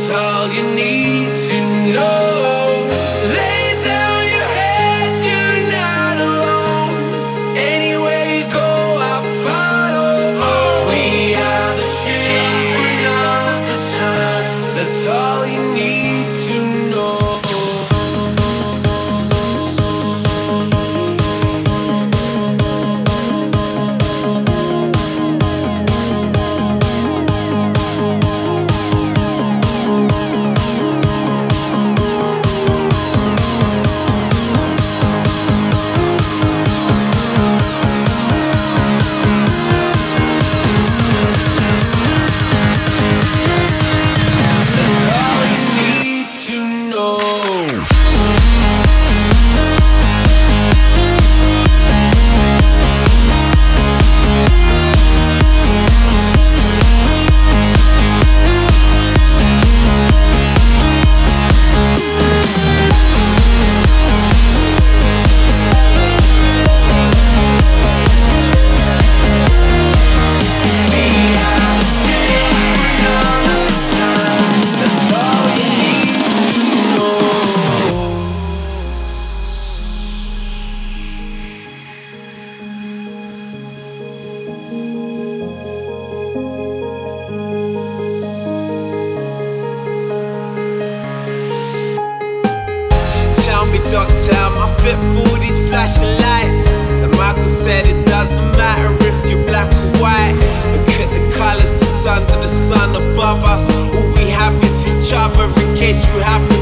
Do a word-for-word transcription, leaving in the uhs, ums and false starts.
That's all you need to know. Lay down your head, you're not alone. Anywhere you go, I'll follow. Oh, we are the children of the sun. That's all you need to know. Doctor, am I fit for these flashing lights? And Michael said it doesn't matter if you're black or white. Look at the colours, the sun to the sun above us. All we have is each other in case you happen